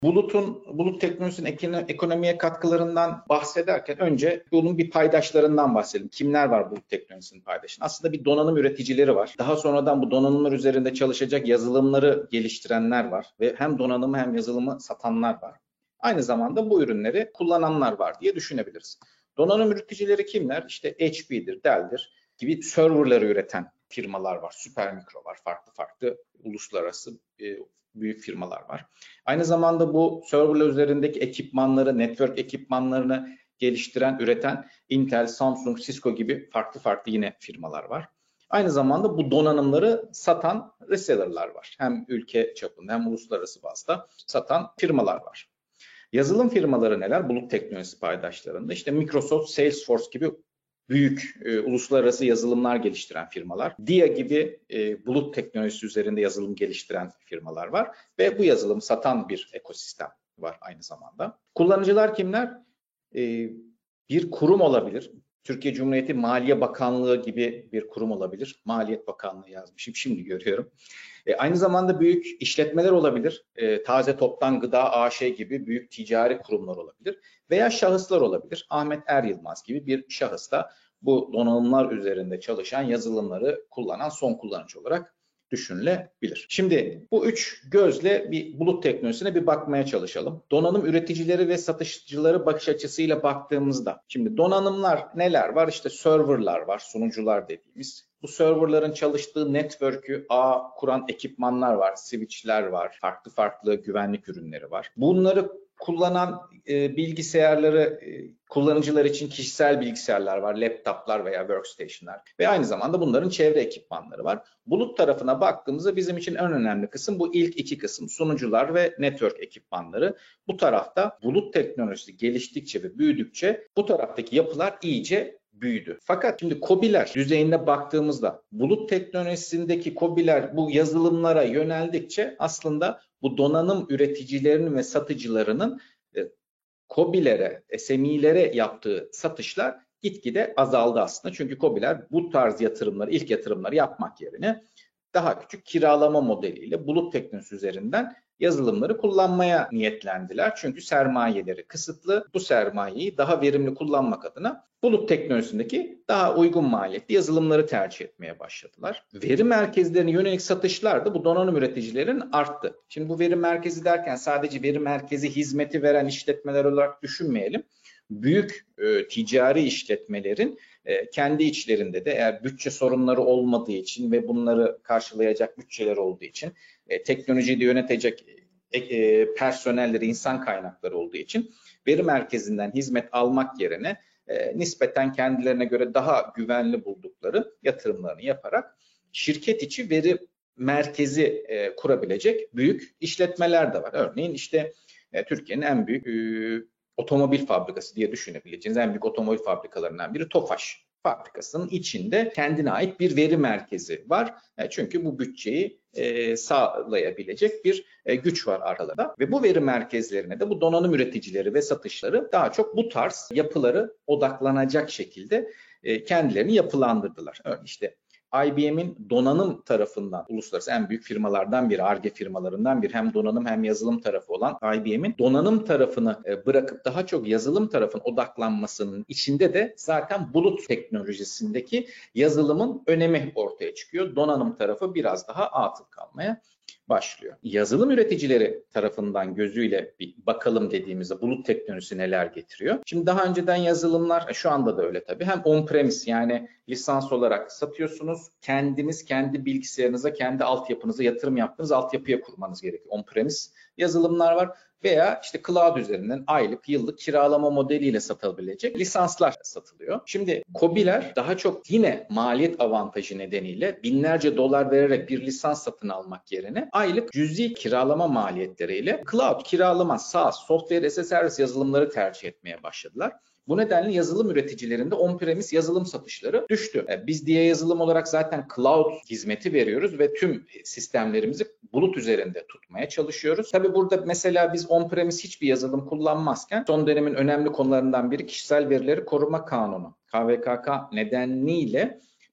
Bulut teknolojisinin ekonomiye katkılarından bahsederken önce bunun bir paydaşlarından bahsedelim. Kimler var bulut teknolojisinin paydaşında? Aslında bir donanım üreticileri var. Daha sonradan bu donanımlar üzerinde çalışacak yazılımları geliştirenler var ve hem donanımı hem yazılımı satanlar var. Aynı zamanda bu ürünleri kullananlar var diye düşünebiliriz. Donanım üreticileri kimler? İşte HP'dir, Dell'dir gibi serverları üreten firmalar var. Supermicro var, farklı uluslararası büyük firmalar var. Aynı zamanda bu serverler üzerindeki ekipmanları, network ekipmanlarını geliştiren, üreten Intel, Samsung, Cisco gibi farklı yine firmalar var. Aynı zamanda bu donanımları satan reseller'lar var. Hem ülke çapında hem uluslararası bazda satan firmalar var. Yazılım firmaları neler? Bulut teknolojisi paydaşlarında. İşte Microsoft, Salesforce gibi büyük uluslararası yazılımlar geliştiren firmalar. DIA gibi bulut teknolojisi üzerinde yazılım geliştiren firmalar var. Ve bu yazılımı satan bir ekosistem var aynı zamanda. Kullanıcılar kimler? Bir kurum olabilir. Türkiye Cumhuriyeti Maliye Bakanlığı gibi bir kurum olabilir. Maliyet Bakanlığı yazmışım, şimdi görüyorum. Aynı zamanda büyük işletmeler olabilir. Taze Toptan Gıda AŞ gibi büyük ticari kurumlar olabilir. Veya şahıslar olabilir. Ahmet Er Yılmaz gibi bir şahıs da bu donanımlar üzerinde çalışan yazılımları kullanan son kullanıcı olarak düşünülebilir. Şimdi bu üç gözle bir bulut teknolojisine bir bakmaya çalışalım. Donanım üreticileri ve satışçıları bakış açısıyla baktığımızda, şimdi donanımlar neler var? İşte serverlar var, sunucular dediğimiz. Bu serverların çalıştığı network'ü ağ kuran ekipmanlar var, switch'ler var, farklı güvenlik ürünleri var. Bunları kullanan bilgisayarları kullanıcılar için kişisel bilgisayarlar var, laptoplar veya workstation'lar ve aynı zamanda bunların çevre ekipmanları var. Bulut tarafına baktığımızda bizim için en önemli kısım bu ilk iki kısım, sunucular ve network ekipmanları. Bu tarafta bulut teknolojisi geliştikçe ve büyüdükçe bu taraftaki yapılar iyice büyüdü. Fakat şimdi KOBİ'ler düzeyinde baktığımızda bulut teknolojisindeki KOBİ'ler bu yazılımlara yöneldikçe aslında bu donanım üreticilerinin ve satıcılarının KOBİ'lere, SME'lere yaptığı satışlar gitgide azaldı aslında. Çünkü KOBİ'ler bu tarz yatırımları, ilk yatırımları yapmak yerine daha küçük kiralama modeliyle bulut teknolojisi üzerinden yazılımları kullanmaya niyetlendiler. Çünkü sermayeleri kısıtlı. Bu sermayeyi daha verimli kullanmak adına bulut teknolojisindeki daha uygun maliyetli yazılımları tercih etmeye başladılar. Veri merkezlerine yönelik satışlar da bu donanım üreticilerin arttı. Şimdi bu veri merkezi derken sadece veri merkezi hizmeti veren işletmeler olarak düşünmeyelim. Büyük ticari işletmelerin kendi içlerinde de eğer bütçe sorunları olmadığı için ve bunları karşılayacak bütçeler olduğu için teknolojiyi de yönetecek personelleri, insan kaynakları olduğu için veri merkezinden hizmet almak yerine nispeten kendilerine göre daha güvenli buldukları yatırımlarını yaparak şirket içi veri merkezi kurabilecek büyük işletmeler de var. Örneğin işte Türkiye'nin en büyük otomobil fabrikası diye düşünebileceğiniz en büyük otomobil fabrikalarından biri Tofaş fabrikasının içinde kendine ait bir veri merkezi var. Çünkü bu bütçeyi sağlayabilecek bir güç var aralarında ve bu veri merkezlerine de bu donanım üreticileri ve satışları daha çok bu tarz yapıları odaklanacak şekilde kendilerini yapılandırdılar. Örneğin işte IBM'in donanım tarafından uluslararası en büyük firmalardan biri, Ar-Ge firmalarından biri, hem donanım hem yazılım tarafı olan IBM'in donanım tarafını bırakıp daha çok yazılım tarafına odaklanmasının içinde de zaten bulut teknolojisindeki yazılımın önemi ortaya çıkıyor. Donanım tarafı biraz daha atıl kalmaya başlıyor. Yazılım üreticileri tarafından gözüyle bir bakalım dediğimizde bulut teknolojisi neler getiriyor? Şimdi daha önceden yazılımlar, şu anda da öyle tabii, hem on-premise yani lisans olarak satıyorsunuz. Kendiniz kendi bilgisayarınıza, kendi altyapınıza yatırım yaptığınız altyapıya kurmanız gerekiyor. On-premise yazılımlar var veya işte cloud üzerinden aylık, yıllık kiralama modeliyle satılabilecek lisanslar satılıyor. Şimdi KOBİ'ler daha çok yine maliyet avantajı nedeniyle binlerce dolar vererek bir lisans satın almak yerine aylık cüzi kiralama maliyetleriyle cloud kiralama, SaaS, software as a service yazılımları tercih etmeye başladılar. Bu nedenle yazılım üreticilerinde on-premise yazılım satışları düştü. Biz diye yazılım olarak zaten cloud hizmeti veriyoruz ve tüm sistemlerimizi bulut üzerinde tutmaya çalışıyoruz. Tabii burada mesela biz on-premise hiçbir yazılım kullanmazken son dönemin önemli konularından biri kişisel verileri koruma kanunu. KVKK nedeniyle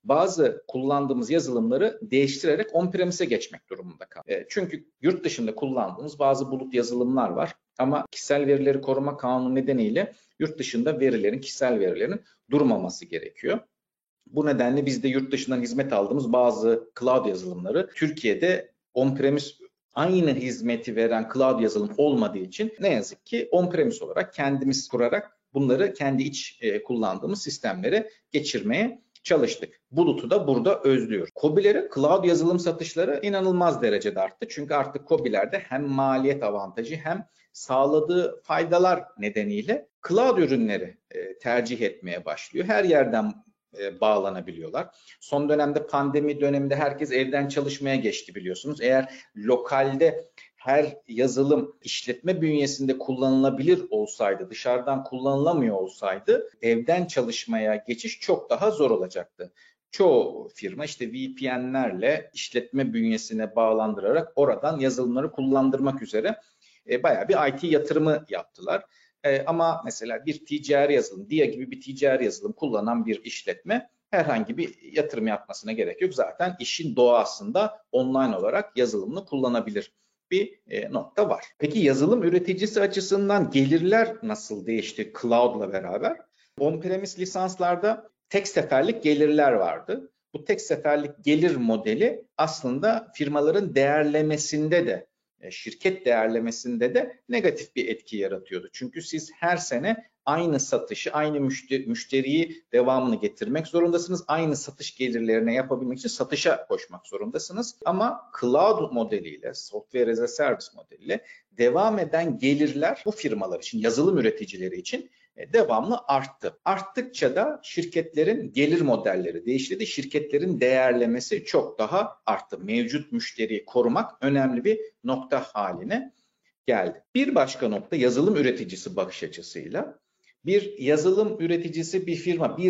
bazı kullandığımız yazılımları değiştirerek on-premise'e geçmek durumunda kaldık. Çünkü yurt dışında kullandığımız bazı bulut yazılımlar var ama kişisel verileri koruma kanunu nedeniyle yurt dışında verilerin, kişisel verilerin durmaması gerekiyor. Bu nedenle biz de yurt dışından hizmet aldığımız bazı cloud yazılımları Türkiye'de on-premise aynı hizmeti veren cloud yazılım olmadığı için ne yazık ki on-premise olarak kendimiz kurarak bunları kendi iç kullandığımız sistemlere geçirmeye çalıştık. Bulut'u da burada özlüyoruz. KOBİ'lerin cloud yazılım satışları inanılmaz derecede arttı. Çünkü artık KOBİ'lerde hem maliyet avantajı hem sağladığı faydalar nedeniyle cloud ürünleri tercih etmeye başlıyor. Her yerden bağlanabiliyorlar. Son dönemde pandemi döneminde herkes evden çalışmaya geçti biliyorsunuz. Eğer lokalde her yazılım işletme bünyesinde kullanılabilir olsaydı, dışarıdan kullanılamıyor olsaydı evden çalışmaya geçiş çok daha zor olacaktı. Çoğu firma işte VPN'lerle işletme bünyesine bağlandırarak oradan yazılımları kullandırmak üzere bayağı bir IT yatırımı yaptılar. Ama mesela bir ticari yazılım, DIA gibi bir ticari yazılım kullanan bir işletme herhangi bir yatırım yapmasına gerek yok. Zaten işin doğasında online olarak yazılımını kullanabilir bir nokta var. Peki yazılım üreticisi açısından gelirler nasıl değişti cloud'la beraber? On-premise lisanslarda tek seferlik gelirler vardı. Bu tek seferlik gelir modeli aslında firmaların değerlemesinde de şirket değerlemesinde de negatif bir etki yaratıyordu. Çünkü siz her sene aynı satışı, aynı müşteriyi devamını getirmek zorundasınız. Aynı satış gelirlerine yapabilmek için satışa koşmak zorundasınız. Ama cloud modeliyle, software as a service modeliyle devam eden gelirler bu firmalar için, yazılım üreticileri için devamlı arttı. Arttıkça da şirketlerin gelir modelleri değişti. Şirketlerin değerlemesi çok daha arttı. Mevcut müşteriyi korumak önemli bir nokta haline geldi. Bir başka nokta yazılım üreticisi bakış açısıyla. Bir yazılım üreticisi bir firma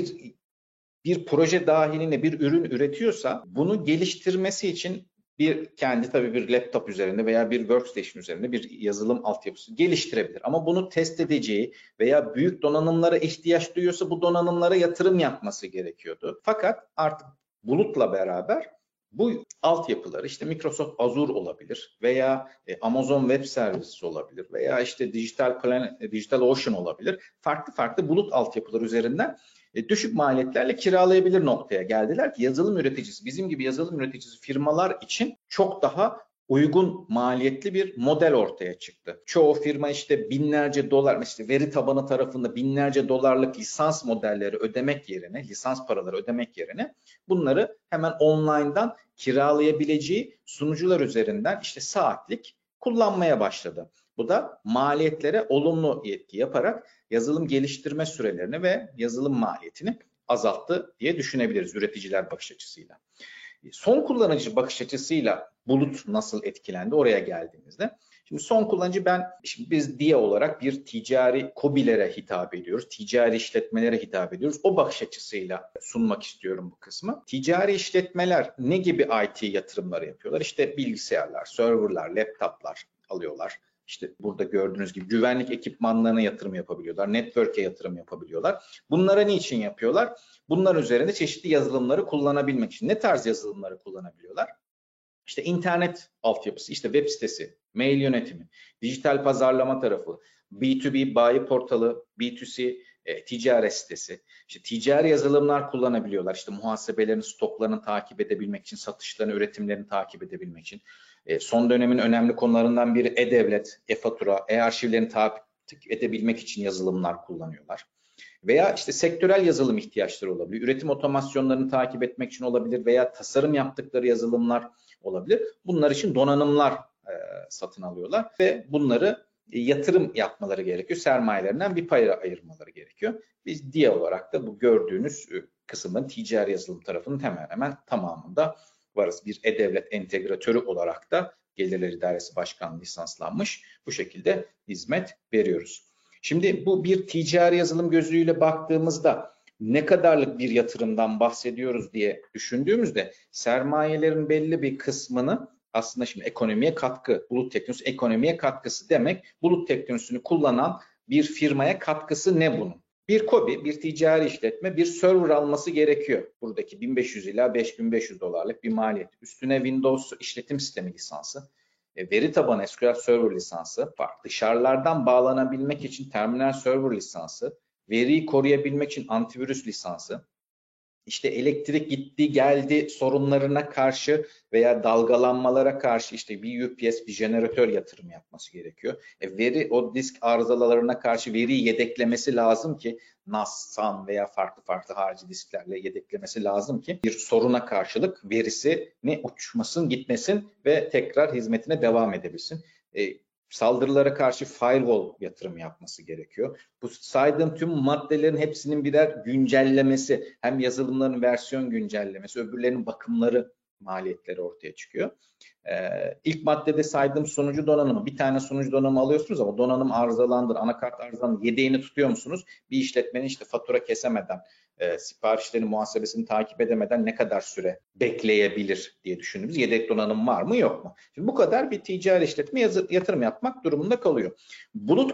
bir proje dahilinde bir ürün üretiyorsa bunu geliştirmesi için tabii bir laptop üzerinde veya bir workstation üzerinde bir yazılım altyapısı geliştirebilir. Ama bunu test edeceği veya büyük donanımlara ihtiyaç duyuyorsa bu donanımlara yatırım yapması gerekiyordu. Fakat artık bulutla beraber bu altyapıları işte Microsoft Azure olabilir veya Amazon Web Services olabilir veya işte DigitalOcean olabilir. Farklı bulut altyapıları üzerinden düşük maliyetlerle kiralayabilir noktaya geldiler ki yazılım üreticisi, bizim gibi yazılım üreticisi firmalar için çok daha uygun maliyetli bir model ortaya çıktı. Çoğu firma işte binlerce dolar, işte veri tabanı tarafında binlerce dolarlık lisans modelleri ödemek yerine, lisans paraları ödemek yerine bunları hemen online'dan kiralayabileceği sunucular üzerinden işte saatlik kullanmaya başladı. Bu da maliyetlere olumlu etki yaparak yazılım geliştirme sürelerini ve yazılım maliyetini azalttı diye düşünebiliriz üreticiler bakış açısıyla. Son kullanıcı bakış açısıyla bulut nasıl etkilendi oraya geldiğimizde. Şimdi son kullanıcı biz DIA olarak bir ticari KOBİ'lere hitap ediyoruz. Ticari işletmelere hitap ediyoruz. O bakış açısıyla sunmak istiyorum bu kısmı. Ticari işletmeler ne gibi IT yatırımları yapıyorlar? İşte bilgisayarlar, serverlar, laptoplar alıyorlar. İşte burada gördüğünüz gibi güvenlik ekipmanlarına yatırım yapabiliyorlar, network'e yatırım yapabiliyorlar. Bunlara niçin yapıyorlar? Bunlar üzerinde çeşitli yazılımları kullanabilmek için. Ne tarz yazılımları kullanabiliyorlar? İşte internet altyapısı, işte web sitesi, mail yönetimi, dijital pazarlama tarafı, B2B bayi portalı, B2C ticaret sitesi, işte ticari yazılımlar kullanabiliyorlar. İşte muhasebelerini, stoklarını takip edebilmek için, satışlarını, üretimlerini takip edebilmek için. Son dönemin önemli konularından biri e-devlet, e-fatura, e-arşivlerini takip edebilmek için yazılımlar kullanıyorlar. Veya işte sektörel yazılım ihtiyaçları olabilir. Üretim otomasyonlarını takip etmek için olabilir veya tasarım yaptıkları yazılımlar olabilir. Bunlar için donanımlar satın alıyorlar ve bunları yatırım yapmaları gerekiyor. Sermayelerinden bir pay ayırmaları gerekiyor. Biz DIA olarak da bu gördüğünüz kısımların ticari yazılım tarafının hemen hemen tamamında varız. Bir e-devlet entegratörü olarak da Gelirler İdaresi Başkanlığı lisanslanmış. Bu şekilde hizmet veriyoruz. Şimdi bu bir ticari yazılım gözüyle baktığımızda ne kadarlık bir yatırımdan bahsediyoruz diye düşündüğümüzde sermayelerin belli bir kısmını aslında şimdi ekonomiye katkı, bulut teknolojisi ekonomiye katkısı demek. Bulut teknolojisini kullanan bir firmaya katkısı ne bunun? Bir KOBİ, bir ticari işletme bir server alması gerekiyor. Buradaki 1500 ila 5500 dolarlık bir maliyet. Üstüne Windows işletim sistemi lisansı, veri tabanı SQL Server lisansı var. Dışarılardan bağlanabilmek için terminal server lisansı, veriyi koruyabilmek için antivirüs lisansı, İşte elektrik gitti geldi sorunlarına karşı veya dalgalanmalara karşı işte bir UPS, bir jeneratör yatırım yapması gerekiyor. Veri o disk arızalarına karşı veriyi yedeklemesi lazım ki NAS, SAN veya farklı harici disklerle yedeklemesi lazım ki bir soruna karşılık verisi ne uçmasın, gitmesin ve tekrar hizmetine devam edebilsin. Saldırılara karşı firewall yatırım yapması gerekiyor. Bu saydığım tüm maddelerin hepsinin birer güncellemesi, hem yazılımların versiyon güncellemesi, öbürlerinin bakımları maliyetleri ortaya çıkıyor. İlk maddede saydığım sunucu donanımı, bir tane sunucu donanımı alıyorsunuz ama donanım arızalandır, anakart arızalandır, yedeğini tutuyor musunuz? Bir işletmenin işte fatura kesemeden, siparişlerin muhasebesini takip edemeden ne kadar süre bekleyebilir diye düşündüğümüz yedek donanım var mı yok mu? Şimdi bu kadar bir ticari işletme yatırım yapmak durumunda kalıyor. Bulut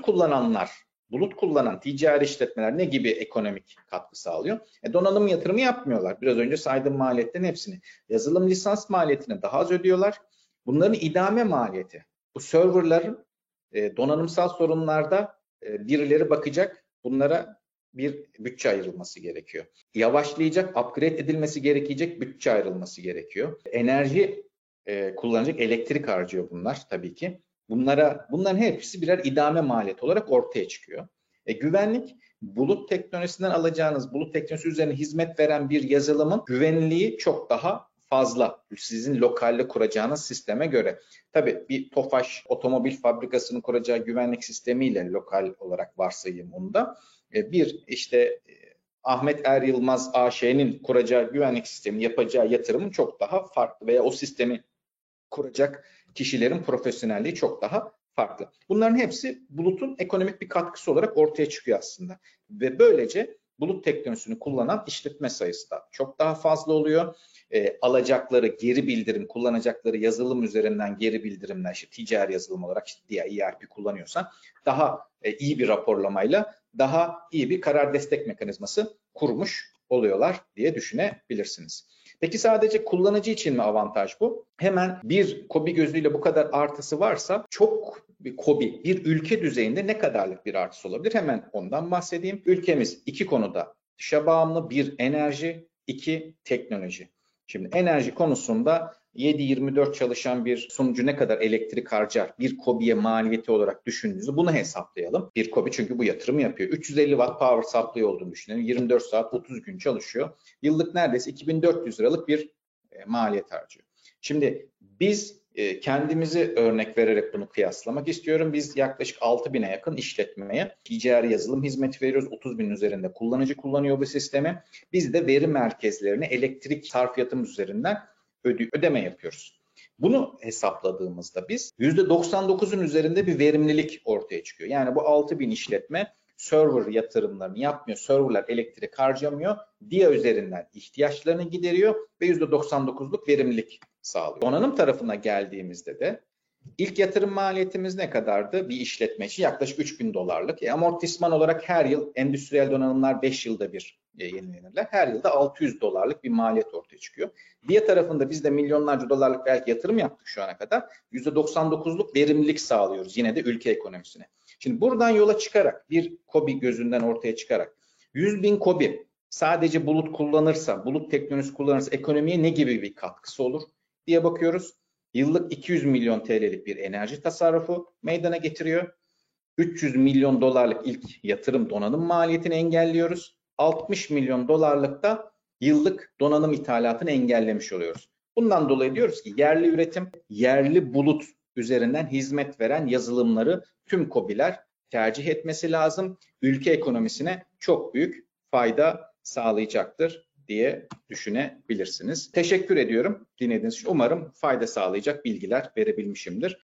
kullanan ticari işletmeler ne gibi ekonomik katkı sağlıyor? Donanım yatırımı yapmıyorlar. Biraz önce saydığım maliyetlerin hepsini. Yazılım lisans maliyetini daha az ödüyorlar. Bunların idame maliyeti. Bu serverların donanımsal sorunlarda birileri bakacak. Bunlara bir bütçe ayrılması gerekiyor. Yavaşlayacak, upgrade edilmesi gerekecek bütçe ayrılması gerekiyor. Enerji kullanacak, elektrik harcıyor bunlar tabii ki. Bunların hepsi birer idame maliyeti olarak ortaya çıkıyor. Güvenlik, bulut teknolojisinden alacağınız, bulut teknolojisi üzerine hizmet veren bir yazılımın güvenliği çok daha fazla sizin lokalde kuracağınız sisteme göre. Tabii bir Tofaş otomobil fabrikasının kuracağı güvenlik sistemiyle lokal olarak varsayayım bunda. Bir işte Ahmet Er Yılmaz AŞ'nin kuracağı güvenlik sistemi yapacağı yatırımın çok daha farklı veya o sistemi kuracak kişilerin profesyonelliği çok daha farklı. Bunların hepsi bulutun ekonomik bir katkısı olarak ortaya çıkıyor aslında. Ve böylece bulut teknolojisini kullanan işletme sayısı da çok daha fazla oluyor. Alacakları geri bildirim, kullanacakları yazılım üzerinden geri bildirimler, işte ticari yazılım olarak işte diğer ERP kullanıyorsan daha iyi bir raporlamayla daha iyi bir karar destek mekanizması kurmuş oluyorlar diye düşünebilirsiniz. Peki sadece kullanıcı için mi avantaj bu? Hemen bir KOBİ gözüyle bu kadar artısı varsa çok bir KOBİ bir ülke düzeyinde ne kadarlık bir artısı olabilir? Hemen ondan bahsedeyim. Ülkemiz iki konuda dışa bağımlı: bir enerji, iki teknoloji. Şimdi enerji konusunda 7/24 çalışan bir sunucu ne kadar elektrik harcar? Bir KOBİ'ye maliyeti olarak düşündüğünüzde bunu hesaplayalım. Bir KOBİ çünkü bu yatırımı yapıyor. 350 watt power supply olduğunu düşünelim. 24 saat 30 gün çalışıyor. Yıllık neredeyse 2400 liralık bir maliyet harcıyor. Şimdi biz kendimizi örnek vererek bunu kıyaslamak istiyorum. Biz yaklaşık 6.000'e yakın işletmeye ticari yazılım hizmeti veriyoruz. 30.000'in üzerinde kullanıcı kullanıyor bu sistemi. Biz de veri merkezlerine elektrik sarfiyatımız üzerinden ödeme yapıyoruz. Bunu hesapladığımızda biz %99'un üzerinde bir verimlilik ortaya çıkıyor. Yani bu 6.000 işletme server yatırımlarını yapmıyor, serverlar elektrik harcamıyor, DIA üzerinden ihtiyaçlarını gideriyor ve %99'luk verimlilik sağlıyor. Donanım tarafına geldiğimizde de ilk yatırım maliyetimiz ne kadardı? Bir işletme için yaklaşık 3.000 dolarlık. Amortisman olarak her yıl endüstriyel donanımlar 5 yılda bir yenilenirler. Her yılda 600 dolarlık bir maliyet ortaya çıkıyor. DIA tarafında biz de milyonlarca dolarlık belki yatırım yaptık şu ana kadar. %99'luk verimlilik sağlıyoruz yine de ülke ekonomisine. Şimdi buradan yola çıkarak bir KOBİ gözünden ortaya çıkarak 100.000 KOBİ sadece bulut kullanırsa, bulut teknolojisi kullanırsa ekonomiye ne gibi bir katkısı olur diye bakıyoruz. Yıllık 200 milyon TL'lik bir enerji tasarrufu meydana getiriyor. 300 milyon dolarlık ilk yatırım donanım maliyetini engelliyoruz. 60 milyon dolarlık da yıllık donanım ithalatını engellemiş oluyoruz. Bundan dolayı diyoruz ki yerli üretim, yerli bulut üzerinden hizmet veren yazılımları tüm KOBİ'ler tercih etmesi lazım. Ülke ekonomisine çok büyük fayda sağlayacaktır diye düşünebilirsiniz. Teşekkür ediyorum dinlediğiniz için. Umarım fayda sağlayacak bilgiler verebilmişimdir.